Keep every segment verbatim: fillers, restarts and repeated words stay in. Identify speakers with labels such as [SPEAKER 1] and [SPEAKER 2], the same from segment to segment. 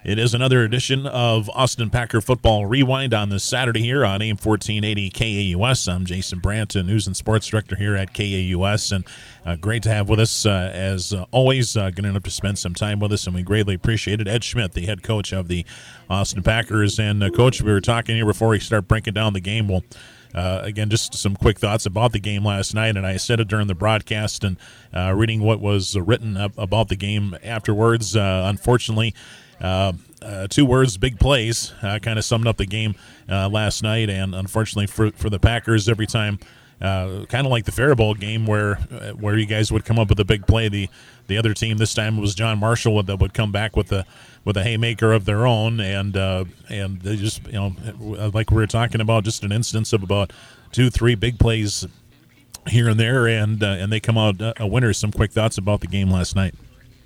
[SPEAKER 1] It is another edition of Austin Packer Football Rewind on this Saturday here on A M fourteen eighty K A U S. I'm Jason Brandt, News and Sports Director here at K A U S, and uh, great to have with us, uh, as uh, always, uh, going to have to spend some time with us, and we greatly appreciate it. Ed Schmidt, the head coach of the Austin Packers. And, uh, Coach, we were talking here before we start breaking down the game. Well, Uh, again, just some quick thoughts about the game last night, and I said it during the broadcast, and uh, reading what was written up about the game afterwards. Uh, unfortunately, uh, uh, two words, big plays, uh, kind of summed up the game uh, last night, and unfortunately for for the Packers, every time, uh, kind of like the Faribault game where uh, where you guys would come up with a big play, the the other team, this time it was John Marshall, that would come back with a with a haymaker of their own, and uh, and they just, you know, like we were talking about, just an instance of about two, three big plays here and there, and uh, and they come out a winner. Some quick thoughts about the game last night.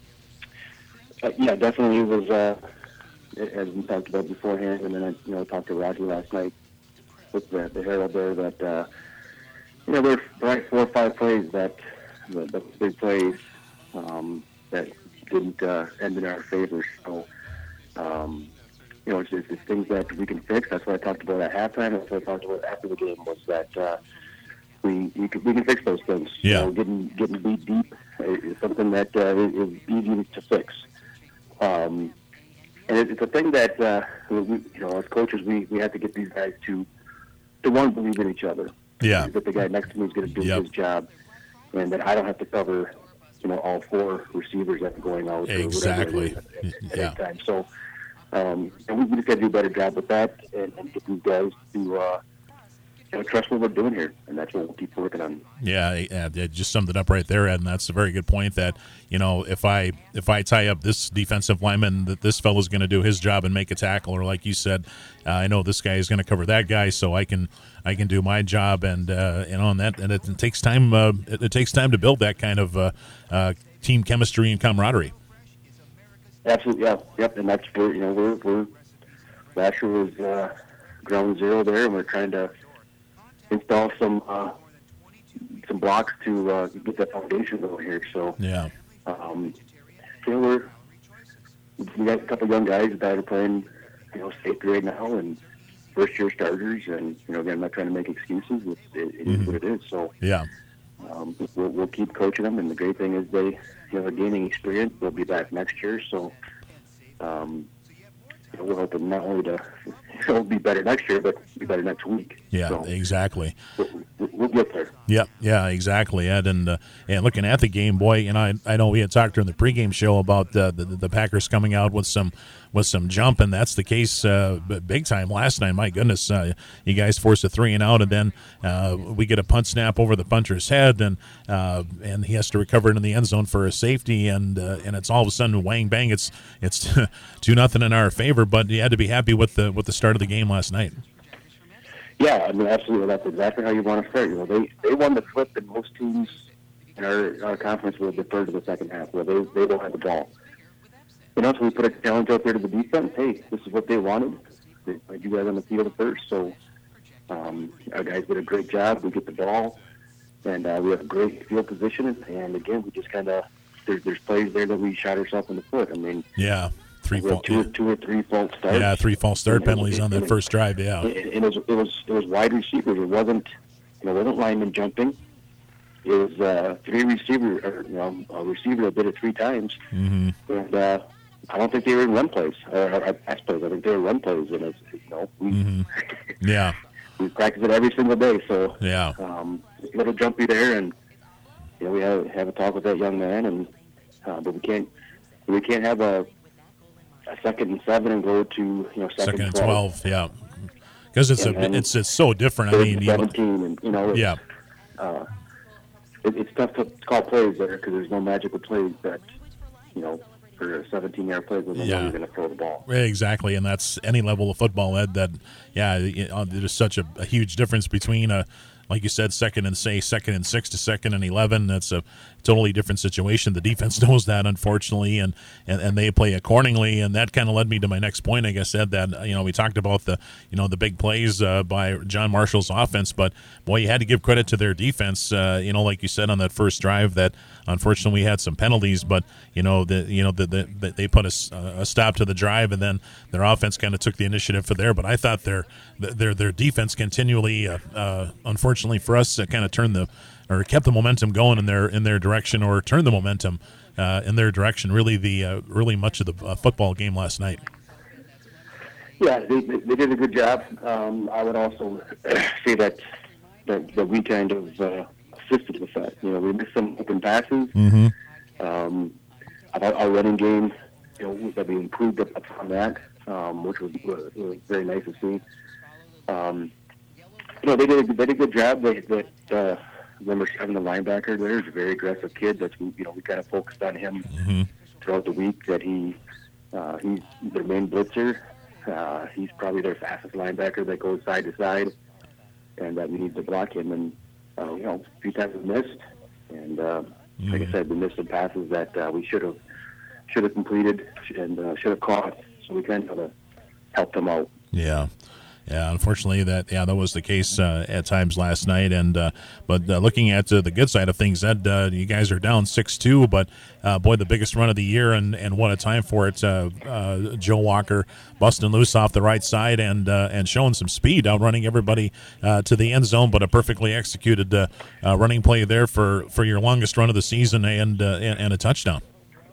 [SPEAKER 2] Uh, yeah, definitely it was, uh, as we talked about beforehand, and then I you know talked to Roger last night with the, the Herald there that uh, you know there were like four or five plays that the, the big plays um, that didn't uh, end in our favor. So, um, you know, it's, it's, it's things that we can fix. That's what I talked about at halftime. That's what I talked about after the game, was that uh, we we can, we can fix those things.
[SPEAKER 1] Yeah.
[SPEAKER 2] You know, getting getting beat deep is something that uh, is easy to fix. Um, and it, it's a thing that uh, we, you know, as coaches, we, we have to get these guys to to one, believe in each other.
[SPEAKER 1] Yeah.
[SPEAKER 2] That the guy next to me is going to do
[SPEAKER 1] Yep.
[SPEAKER 2] his job, and that I don't have to cover, you know, all four receivers that are going out.
[SPEAKER 1] Exactly.
[SPEAKER 2] Or whatever it is at, at
[SPEAKER 1] Yeah.
[SPEAKER 2] any time. So, um, and we, we just got to do a better job with that, and, and get these guys to uh, you know, trust what we're doing here, and that's what we'll keep working on.
[SPEAKER 1] Yeah, yeah, yeah, just summed it up right there, Ed, and that's a very good point. That, you know, if I if I tie up this defensive lineman, that this fellow's going to do his job and make a tackle, or like you said, uh, I know this guy is going to cover that guy, so I can I can do my job, and uh, and on that, and it, it takes time. Uh, it, it takes time to build that kind of uh, uh, team chemistry and camaraderie.
[SPEAKER 2] Absolutely, yeah, yep, and that's where, you know, we're we're last year was uh, ground zero there, and we're trying to install some uh, some blocks to uh, get that foundation over here. So
[SPEAKER 1] Yeah.
[SPEAKER 2] um, you know, we're we got a couple young guys that are playing, you know, safety right now, and first year starters, and you know, again, I'm not trying to make excuses. It, it, it
[SPEAKER 1] Mhm.
[SPEAKER 2] is what it is. So
[SPEAKER 1] Yeah.
[SPEAKER 2] um, we'll, we'll keep coaching them, and the great thing is they, you know, they're gaining experience. They'll be back next year, so um, you know, we're hoping not only to it'll be better next year, but be better next week.
[SPEAKER 1] Yeah,
[SPEAKER 2] so
[SPEAKER 1] exactly.
[SPEAKER 2] we'll, we'll get there.
[SPEAKER 1] Yep, yeah, exactly, Ed. And uh, and looking at the game, boy, you know, I, I know we had talked during the pregame show about uh, the the Packers coming out with some with some jump, and that's the case uh, big time last night. My goodness, uh, you guys forced a three and out, and then uh, we get a punt snap over the punter's head, and uh, and he has to recover it in the end zone for a safety, and uh, and it's all of a sudden whang bang, it's it's two nothing in our favor. But you had to be happy with the with the start of the game last night.
[SPEAKER 2] Yeah, I mean, absolutely. That's exactly how you want to start. You know, they they won the flip that most teams in our, our conference will defer to the second half, where they they don't have the ball. You know, so we put a challenge out there to the defense. Hey, this is what they wanted. They played you guys on the field first, so um, our guys did a great job. We get the ball, and uh, we have a great field position. And again, we just kind of there's there's plays there that we shot ourselves in the foot. I mean,
[SPEAKER 1] Yeah, three
[SPEAKER 2] we had
[SPEAKER 1] false.
[SPEAKER 2] two, two or three false starts.
[SPEAKER 1] Yeah, three false start
[SPEAKER 2] And-
[SPEAKER 1] penalties on that
[SPEAKER 2] and-
[SPEAKER 1] first drive. Yeah.
[SPEAKER 2] And it was it was it was wide receivers. It wasn't you know it wasn't linemen jumping. It was uh, three receiver or you know a receiver that did it three times,
[SPEAKER 1] Mm-hmm.
[SPEAKER 2] and uh, I don't think they were in run plays or, or pass plays. I think they were run plays, and it's you know we
[SPEAKER 1] Mm-hmm. Yeah.
[SPEAKER 2] we practice it every single day. So
[SPEAKER 1] Yeah.
[SPEAKER 2] um, a little jumpy there, and you know we have have a talk with that young man, and uh, but we can't we can't have a a second and seven and go to you know second,
[SPEAKER 1] Second and
[SPEAKER 2] twelve.
[SPEAKER 1] twelve. Yeah. Because it's
[SPEAKER 2] And
[SPEAKER 1] a
[SPEAKER 2] then
[SPEAKER 1] it's it's so different. I
[SPEAKER 2] Third
[SPEAKER 1] mean,
[SPEAKER 2] and
[SPEAKER 1] you look,
[SPEAKER 2] seventeen, and you know it's,
[SPEAKER 1] yeah.
[SPEAKER 2] uh, it, it's tough to call plays there because there's no magical plays that, you know, for a seventeen-yard play, when
[SPEAKER 1] Yeah.
[SPEAKER 2] you're going to throw the ball.
[SPEAKER 1] Exactly, and that's any level of football, Ed. That, yeah, you know, there's such a, a huge difference between a like you said, second and say second and six to second and eleven. That's a totally different situation. The defense knows that, unfortunately, and, and, and they play accordingly. And that kind of led me to my next point. Like I said, that you know we talked about the you know the big plays uh, by John Marshall's offense, but boy, you had to give credit to their defense. Uh, you know, like you said on that first drive, that unfortunately we had some penalties, but you know the you know the, the, the they put a, a stop to the drive, and then their offense kind of took the initiative for there. But I thought their their their defense continually, uh, uh, unfortunately for us, uh, kind of turned the or kept the momentum going in their in their direction, or turned the momentum uh, in their direction. Really, the uh, really much of the uh, football game last night.
[SPEAKER 2] Yeah, they, they did a good job. Um, I would also say that that, that we kind of uh, assisted with that. You know, we missed some open passes.
[SPEAKER 1] Mm-hmm.
[SPEAKER 2] Um, our, our running game, you know, that we improved upon that, um, which was, was very nice to see. Um, you know, they did a, they did a good job. They, that uh, number seven, the linebacker, there's a very aggressive kid. That's you know we kind of focused on him
[SPEAKER 1] mm-hmm.
[SPEAKER 2] throughout the week. That he uh, he's their main blitzer. Uh, he's probably their fastest linebacker that goes side to side, and that we need to block him. And uh, you know, a few times we missed, and uh, mm-hmm. like I said, we missed some passes that uh, we should have should have completed and uh, should have caught. So we kind of uh, helped them out.
[SPEAKER 1] Yeah. Yeah, unfortunately, that yeah, that was the case uh, at times last night. And uh, but uh, looking at uh, the good side of things, Ed, uh, you guys are down six two, but uh, boy, the biggest run of the year, and, and what a time for it. Uh, uh, Joe Walker busting loose off the right side and uh, and showing some speed, outrunning everybody uh, to the end zone. But a perfectly executed uh, uh, running play there for, for your longest run of the season, and uh, and, and a touchdown.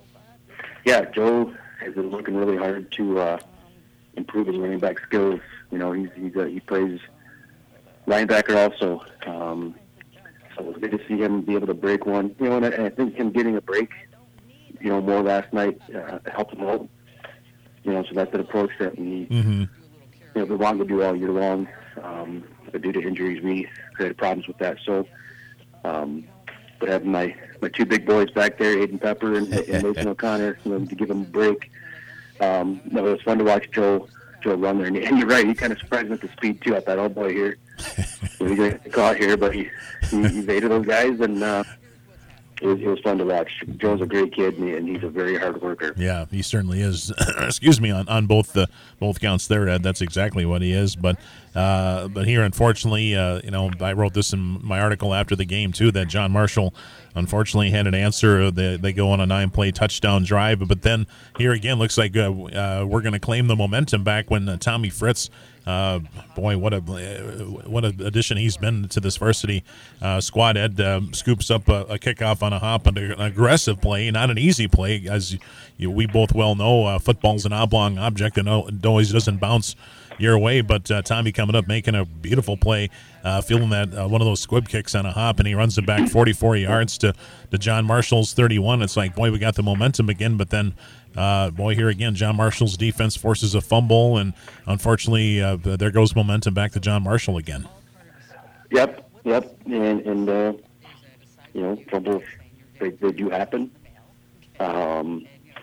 [SPEAKER 2] Yeah, Joe has been working really hard to uh, improve his running back skills. You know, he's, he's uh, he plays linebacker also. Um, so it was good to see him be able to break one. You know, and I, and I think him getting a break, you know, more last night uh, helped him out. You know, so that's an approach that we,
[SPEAKER 1] mm-hmm.
[SPEAKER 2] you know, we want to do all year long. Um, but due to injuries, we created problems with that. So, um, but having my, my two big boys back there, Aiden Pepper and, and Mason O'Connor, you know, to give them a break. Um, no, it was fun to watch Joe. Joe run there, and you're right. He kind of surprised with the speed too. I thought, oh boy, here he's gonna get caught here, but he he, he evaded those guys, and uh, it was it was fun to watch. Joe's a great kid, and, he, and he's a very hard worker.
[SPEAKER 1] Yeah, he certainly is. Excuse me, on, on both the both counts there, Ed. That's exactly what he is. But uh, but here, unfortunately, uh, you know, I wrote this in my article after the game too, that John Marshall unfortunately had an answer. They, they go on a nine-play touchdown drive, but then here again, looks like uh, uh, we're going to claim the momentum back when uh, Tommy Fritz, uh, boy, what a what an addition he's been to this varsity uh, squad. Ed uh, scoops up a, a kickoff on a hop, and an aggressive play, not an easy play, as you, we both well know. Uh, football's an oblong object, and it always doesn't bounce your way, but uh, Tommy coming up, making a beautiful play, uh, feeling that uh, one of those squib kicks on a hop, and he runs it back forty-four yards to, to John Marshall's thirty-one. It's like, boy, we got the momentum again, but then, uh, boy, here again, John Marshall's defense forces a fumble, and unfortunately, uh, there goes momentum back to John Marshall again.
[SPEAKER 2] Yep, yep, and, and uh, you know, fumbles, they, they do happen, um,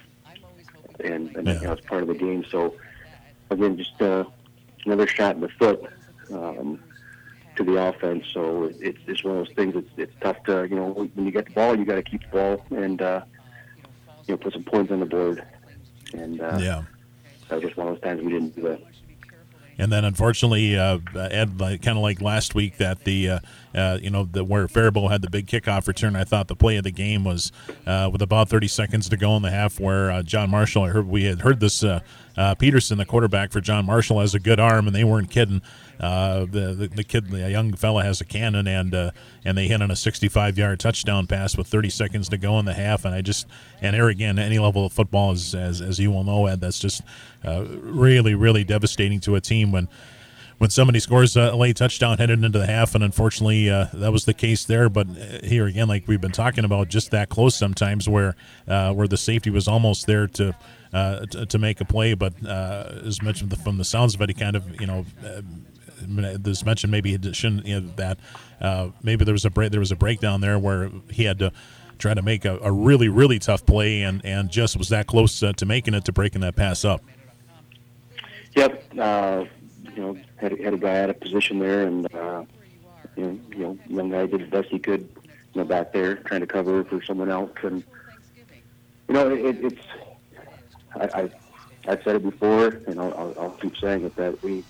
[SPEAKER 2] and, and
[SPEAKER 1] yeah.
[SPEAKER 2] you know, it's part of the game, so, again, just uh, another shot in the foot um, to the offense. So it's it's one of those things. It's it's tough to you know when you get the ball, you got to keep the ball and uh, you know put some points on the board. And uh,
[SPEAKER 1] yeah,
[SPEAKER 2] that was just one of those times we didn't do that.
[SPEAKER 1] And then, unfortunately, uh, Ed, like, kind of like last week, that the uh, uh, you know the, where Faribault had the big kickoff return. I thought the play of the game was uh, with about thirty seconds to go in the half, where uh, John Marshall. I heard we had heard this. Uh, uh, Peterson, the quarterback for John Marshall, has a good arm, and they weren't kidding. Uh, the, the the kid, the young fella, has a cannon, and uh, and they hit on a sixty-five yard touchdown pass with thirty seconds to go in the half. And I just and there again, any level of football is, as as you will know, Ed, that's just uh, really really devastating to a team when when somebody scores a late touchdown headed into the half. And unfortunately, uh, that was the case there. But here again, like we've been talking about, just that close sometimes, where uh, where the safety was almost there to. Uh, to, to make a play, but uh, as mentioned from the sounds of it, he kind of, you know, uh, there's mentioned maybe he shouldn't, you know, that uh, maybe there was a break, there was a breakdown there where he had to try to make a, a really, really tough play, and, and just was that close uh, to making it, to breaking that pass up.
[SPEAKER 2] Yep, uh, you know, had, had a guy out of position there, and uh, you know, you know, young guy did the best he could, you know, back there trying to cover for someone else, and you know, it, it's I, I I've said it before, and I'll, I'll, I'll keep saying it, that we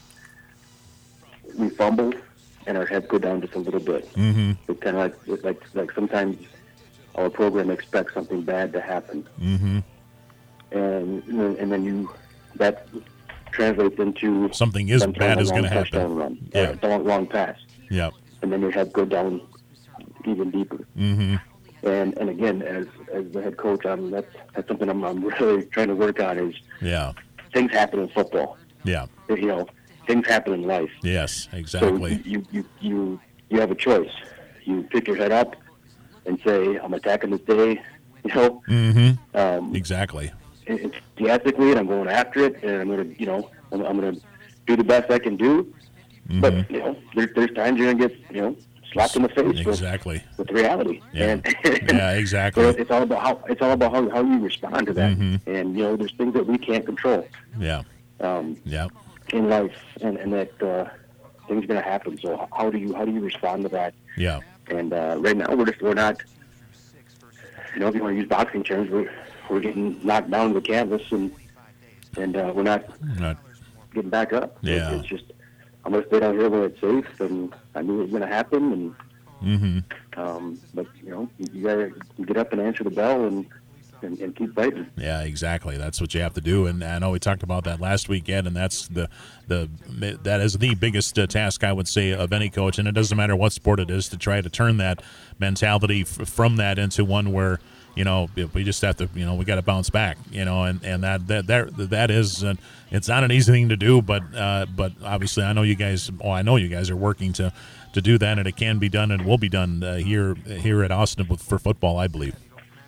[SPEAKER 2] we fumble and our heads go down just a little bit.
[SPEAKER 1] Mm-hmm.
[SPEAKER 2] It's kind of like like like sometimes our program expects something bad to happen,
[SPEAKER 1] Mm-hmm.
[SPEAKER 2] and you know, and then you that translates into
[SPEAKER 1] Something is
[SPEAKER 2] them throwing
[SPEAKER 1] bad
[SPEAKER 2] a
[SPEAKER 1] is
[SPEAKER 2] long
[SPEAKER 1] going to
[SPEAKER 2] touchdown
[SPEAKER 1] happen.
[SPEAKER 2] Run,
[SPEAKER 1] Yeah.
[SPEAKER 2] uh, long, long pass,
[SPEAKER 1] Yeah.
[SPEAKER 2] and then your head go down even deeper.
[SPEAKER 1] Mm-hmm.
[SPEAKER 2] And and again, as as the head coach, I'm that's that's something I'm I'm really trying to work on. Is
[SPEAKER 1] Yeah.
[SPEAKER 2] things happen in football.
[SPEAKER 1] Yeah.
[SPEAKER 2] You know, things happen in life.
[SPEAKER 1] Yes,
[SPEAKER 2] So
[SPEAKER 1] exactly.
[SPEAKER 2] you, you you you have a choice. You pick your head up and say, I'm attacking this day. You know,
[SPEAKER 1] Mm-hmm.
[SPEAKER 2] um,
[SPEAKER 1] Exactly.
[SPEAKER 2] enthusiastically, and I'm going after it, and I'm gonna, you know, I'm, I'm gonna do the best I can do.
[SPEAKER 1] Mm-hmm.
[SPEAKER 2] But you know, there, there's times you're gonna get, you know, slapped in the face
[SPEAKER 1] Exactly.
[SPEAKER 2] with, with reality.
[SPEAKER 1] Yeah.
[SPEAKER 2] And,
[SPEAKER 1] Yeah,
[SPEAKER 2] so
[SPEAKER 1] exactly.
[SPEAKER 2] it's all about how it's all about how, how you respond to that.
[SPEAKER 1] Mm-hmm.
[SPEAKER 2] And you know, there's things that we can't control
[SPEAKER 1] Yeah.
[SPEAKER 2] um,
[SPEAKER 1] Yeah.
[SPEAKER 2] in life, and, and that uh, things are gonna happen. So how- how do you how do you respond to that?
[SPEAKER 1] Yeah.
[SPEAKER 2] And uh, right now, we're just we're not. You know, if you want to use boxing terms, we're we're getting knocked down to the canvas, and and uh, we're not
[SPEAKER 1] Not,
[SPEAKER 2] getting back up.
[SPEAKER 1] Yeah.
[SPEAKER 2] It's just I'm gonna stay down here where it's safe, and I knew it was gonna happen, and
[SPEAKER 1] mm-hmm.
[SPEAKER 2] um, but you know, you, you gotta get up and answer the bell, and and, and keep fighting.
[SPEAKER 1] Yeah, exactly. That's what you have to do, and I know we talked about that last weekend, and that's the the that is the biggest uh, task, I would say, of any coach, and it doesn't matter what sport it is, to try to turn that mentality f- from that into one where, you know, we just have to, you know, we got to bounce back, you know, and, and that that that that is uh, it's not an easy thing to do, but uh, but obviously I know you guys, oh, I know you guys are working to to do that, and it can be done and will be done uh, here here at Austin with, for football, I believe.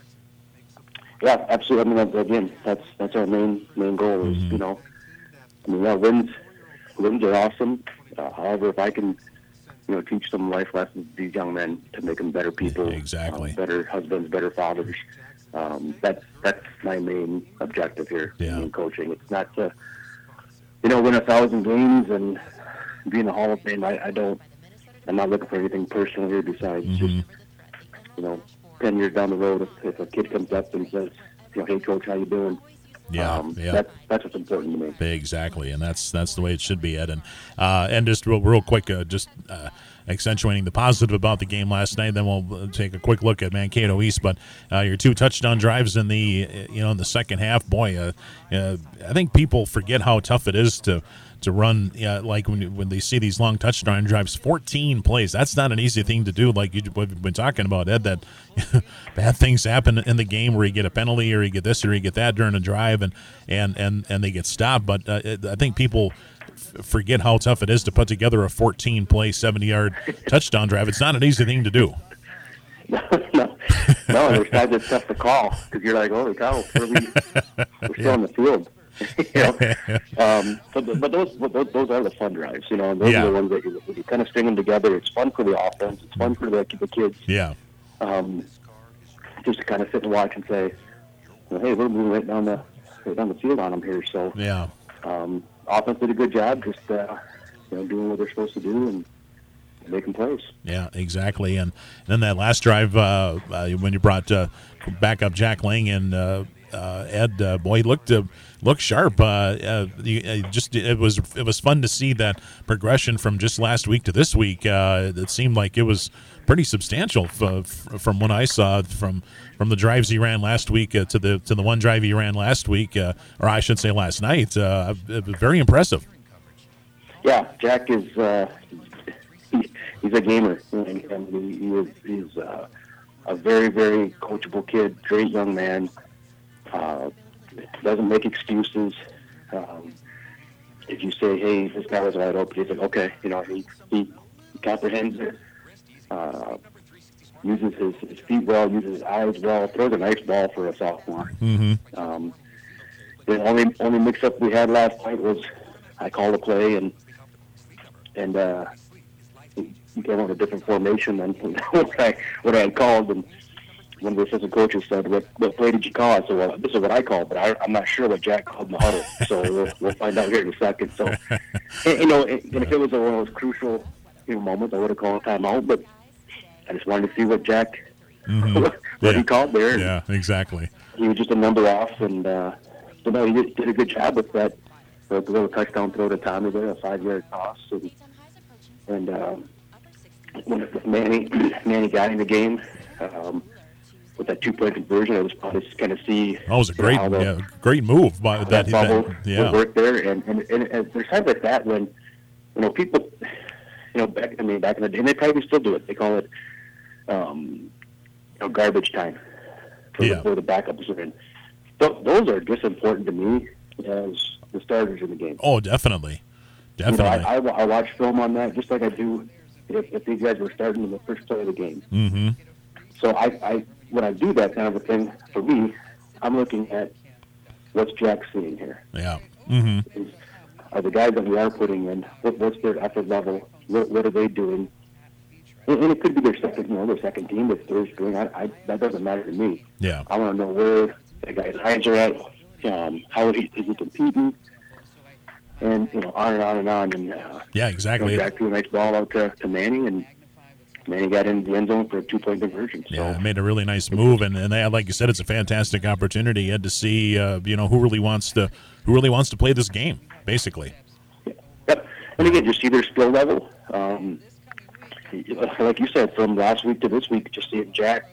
[SPEAKER 2] Yeah, absolutely. I mean, again, that's that's our main main goal. Is
[SPEAKER 1] Mhm.
[SPEAKER 2] you know, I mean, yeah, wins wins are awesome. Uh, however, if I can, you know, teach some life lessons to these young men to make them better people,
[SPEAKER 1] Exactly.
[SPEAKER 2] um, better husbands, better fathers. Um, that's that's my main objective here
[SPEAKER 1] Yeah.
[SPEAKER 2] in coaching. It's not to, you know, win a thousand games and be in the Hall of Fame. I, I don't. I'm not looking for anything personal here besides
[SPEAKER 1] Mhm.
[SPEAKER 2] just, you know, ten years down the road, if, if a kid comes up and says, you know, hey coach, how you doing?
[SPEAKER 1] Yeah,
[SPEAKER 2] um,
[SPEAKER 1] yeah.
[SPEAKER 2] That's that's what's important to me.
[SPEAKER 1] Exactly, and that's that's the way it should be, Ed. And uh, and just real, real quick, uh, just uh, accentuating the positive about the game last night. Then we'll take a quick look at Mankato East. But uh, your two touchdown drives in the uh, you know in the second half, boy, uh, uh, I think people forget how tough it is to. To run, yeah, like when when they see these long touchdown drives, fourteen plays. That's not an easy thing to do. Like you, we've been talking about, Ed, that bad things happen in the game where you get a penalty or you get this or you get that during a drive, and and and, and they get stopped. But uh, I think people f- forget how tough it is to put together a fourteen play, seventy yard touchdown drive. It's not an easy thing to do.
[SPEAKER 2] no, no, no. There's times it's tough to call because you're like, holy cow, what are we, we're still
[SPEAKER 1] Yeah.
[SPEAKER 2] on the field. you know? um, but but those but those those are the fun drives, you know. And those
[SPEAKER 1] Yeah.
[SPEAKER 2] are the ones that you, you kind of string them together. It's fun for the offense. It's fun for the, the kids.
[SPEAKER 1] Yeah,
[SPEAKER 2] Um, just to kind of sit and watch and say, well, hey, we're moving right down the right down the field on them here. So
[SPEAKER 1] yeah.
[SPEAKER 2] um, offense did a good job, just uh, you know, doing what they're supposed to do and making plays.
[SPEAKER 1] Yeah, exactly. And then that last drive, uh, uh, when you brought uh, back up Jack Lang and uh, uh, Ed, uh, boy, he looked uh, looked sharp. Uh, uh, you, uh, just it was it was fun to see that progression from just last week to this week. Uh, it seemed like it was pretty substantial f- f- from what I saw from from the drives he ran last week uh, to the to the one drive he ran last week, uh, or I should say last night. Uh, very impressive.
[SPEAKER 2] Yeah, Jack is uh, he, he's a gamer, and he, he is he's uh, a very very coachable kid, great young man. Uh, doesn't make excuses. Um, if you say, "Hey, this guy was wide open," he's like, "Okay," you know, he he comprehends it. Uh, uses his, his feet well, uses his eyes well, throws a nice ball for a sophomore.
[SPEAKER 1] Mm-hmm.
[SPEAKER 2] Um, the only only mix-up we had last night was I called a play and and uh, he he came on a different formation than what I what I had called. And one of the assistant coaches said, "What what play did you call?" I said, "Well, this is what I called, but I, I'm not sure what Jack called in the huddle. So we'll, we'll find out here in a second." So, and, you know, and if it was one of those crucial you know, moment, I would have called a timeout, but I just wanted to see what Jack,
[SPEAKER 1] mm-hmm.
[SPEAKER 2] what
[SPEAKER 1] yeah.
[SPEAKER 2] he called there.
[SPEAKER 1] Yeah, exactly.
[SPEAKER 2] He was just a number off, and uh, so no, he did, did a good job with that. So the little touchdown throw to Tommy there, a five-yard toss, and, and um, when Manny Manny got in the game um, with that two-point conversion, I was probably just kind of see.
[SPEAKER 1] That was a great,
[SPEAKER 2] the,
[SPEAKER 1] yeah, great move by that.
[SPEAKER 2] That bubble
[SPEAKER 1] that, yeah.
[SPEAKER 2] would work there, and, and, and, and there's times like that when you know people, you know, back I mean back in the day, and they probably still do it. They call it, um, you know, garbage time for,
[SPEAKER 1] yeah.
[SPEAKER 2] the, for the backups are in. So those are just important to me as the starters in the game.
[SPEAKER 1] Oh, definitely, definitely.
[SPEAKER 2] You know, I, I, I watch film on that just like I do if, if these guys were starting in the first play of the game.
[SPEAKER 1] Mm-hmm.
[SPEAKER 2] So I, I, when I do that kind of a thing, for me, I'm looking at what's Jack seeing here.
[SPEAKER 1] Yeah. Mm-hmm.
[SPEAKER 2] Is, are the guys that we are putting in, what, what's their effort level? What, what are they doing? And, and it could be their second, you know, their second team, if they're doing. I, I, that doesn't matter to me.
[SPEAKER 1] Yeah.
[SPEAKER 2] I want to know where the guy's eyes are at. Um, how is he, is he competing? And, you know, on and on and on. And, uh,
[SPEAKER 1] yeah, exactly.
[SPEAKER 2] You know, Jack threw a nice ball out to, to Manny, and Manny got into the end zone for a two-point conversion. So.
[SPEAKER 1] Yeah, made a really nice move, and, and they, like you said, it's a fantastic opportunity. You had to see, uh, you know, who really wants to who really wants to play this game, basically.
[SPEAKER 2] Yeah. Yep. And again, just see their skill level. Um, like you said, from last week to this week, just seeing Jack,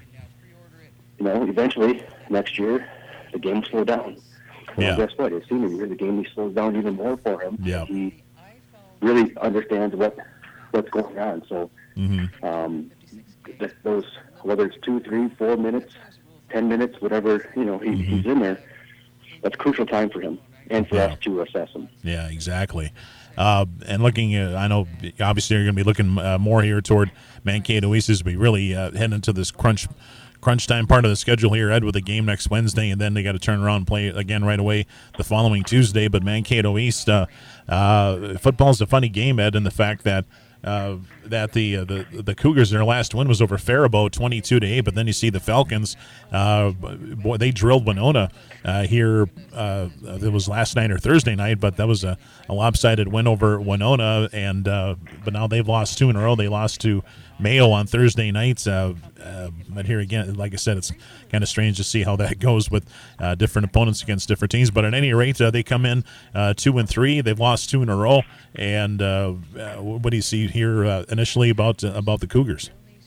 [SPEAKER 2] you know, eventually next year, the game will slow down. Well,
[SPEAKER 1] yeah.
[SPEAKER 2] guess what? His senior year, the game slows down even more for him.
[SPEAKER 1] Yeah.
[SPEAKER 2] He really understands what what's going on. So,
[SPEAKER 1] mm-hmm.
[SPEAKER 2] um, th- those whether it's two, three, four minutes, ten minutes, whatever you know he,
[SPEAKER 1] mm-hmm.
[SPEAKER 2] he's in there, that's crucial time for him and for
[SPEAKER 1] yeah.
[SPEAKER 2] us to assess him.
[SPEAKER 1] Yeah, exactly. Uh, and looking, uh, I know obviously you're going to be looking uh, more here toward Mankato East as we really uh, head into this crunch. crunch time part of the schedule here, Ed, with a game next Wednesday, and then they got to turn around and play again right away the following Tuesday. But Mankato East, uh, uh, football's a funny game, Ed, in the fact that uh, that the, uh, the the Cougars, their last win was over Faribault, twenty-two to eight. But then you see the Falcons, uh, boy, they drilled Winona uh, here. Uh, it was last night or Thursday night, but that was a, a lopsided win over Winona, and uh, but now they've lost two in a row. They lost to Mayo on Thursday nights, uh, uh, but here again, like I said, it's kind of strange to see how that goes with uh, different opponents against different teams. But at any rate, uh, they come in uh, two and three. They've lost two in a row. And uh, uh, what do you see here uh, initially about uh, about the Cougars?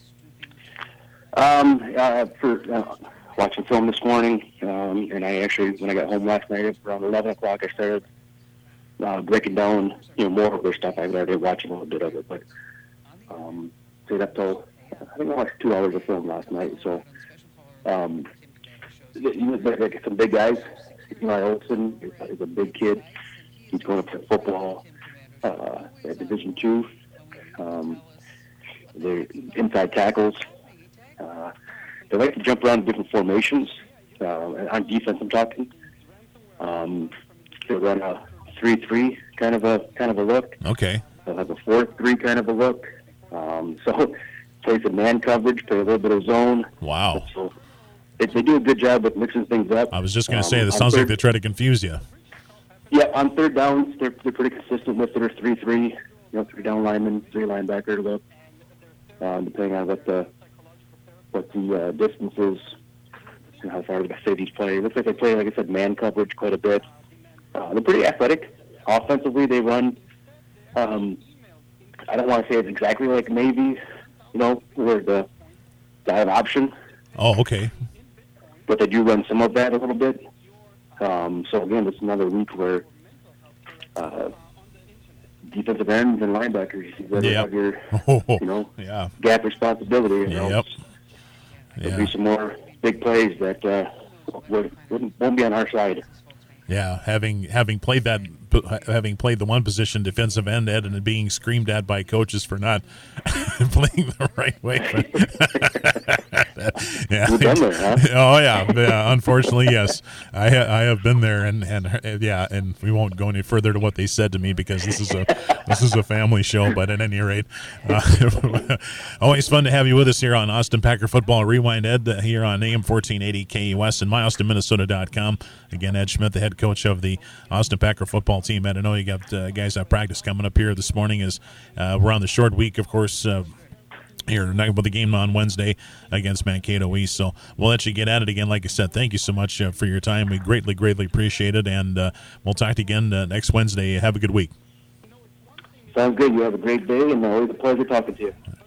[SPEAKER 2] Um, uh, for uh, watching film this morning, um, and I actually, when I got home last night around eleven o'clock, I started uh, breaking down, you know, more of their stuff. I've already watched a little bit of it, but. Um, Stayed up till I think I watched two hours of film last night. So, um, you know, like some big guys. Eli Olson is a big kid. He's going to play football uh, at Division Two. Um, they're inside tackles. Uh, they like to jump around in different formations. Uh, on defense, I'm talking. Um, they run a three-three kind of a kind of a look.
[SPEAKER 1] Okay.
[SPEAKER 2] They'll have a four-three kind of a look. Um, so, play some man coverage, play a little bit of zone.
[SPEAKER 1] Wow.
[SPEAKER 2] So, they, they do a good job with mixing things up.
[SPEAKER 1] I was just going to
[SPEAKER 2] um,
[SPEAKER 1] say, this sounds
[SPEAKER 2] third,
[SPEAKER 1] like they try to confuse you.
[SPEAKER 2] Yeah, on third downs, they're, they're pretty consistent with their three-three, you know, three down linemen, three linebacker look, um, depending on what the what the uh, distance is, and how far the safeties play. It looks like they play, like I said, man coverage quite a bit. Uh, they're pretty athletic. Offensively, they run. Um, I don't want to say it's exactly like Navy, you know, where the guy have option.
[SPEAKER 1] Oh, okay.
[SPEAKER 2] But they do run some of that a little bit. Um, so, again, it's another week where uh, defensive ends and linebackers, you better
[SPEAKER 1] yep.
[SPEAKER 2] have your,
[SPEAKER 1] oh,
[SPEAKER 2] you know,
[SPEAKER 1] yeah.
[SPEAKER 2] gap responsibility. You know,
[SPEAKER 1] yep.
[SPEAKER 2] There'll
[SPEAKER 1] Yeah.
[SPEAKER 2] be some more big plays that uh, would, wouldn't, won't be on our side.
[SPEAKER 1] Yeah, having having played that, having played the one position, defensive end, Ed, and being screamed at by coaches for not playing the right way. yeah.
[SPEAKER 2] You've been there, huh?
[SPEAKER 1] Oh yeah, yeah. Unfortunately, yes, I ha- I have been there, and, and yeah, and we won't go any further to what they said to me because this is a this is a family show. But at any rate, uh, always fun to have you with us here on Austin Packer Football Rewind, Ed, uh, here on A M fourteen eighty K U S and my austin minnesota dot com. Again, Ed Schmidt, the head coach of the Austin Packer football team. team. And I know you got uh, guys at practice coming up here this morning as uh, we're on the short week, of course, uh, here tonight with the game on Wednesday against Mankato East. So we'll let you get at it again. Like I said, thank you so much uh, for your time. We greatly, greatly appreciate it. And uh, we'll talk to you again uh, next Wednesday. Have a good week.
[SPEAKER 2] Sounds good. You have a great day, and always a pleasure talking to you.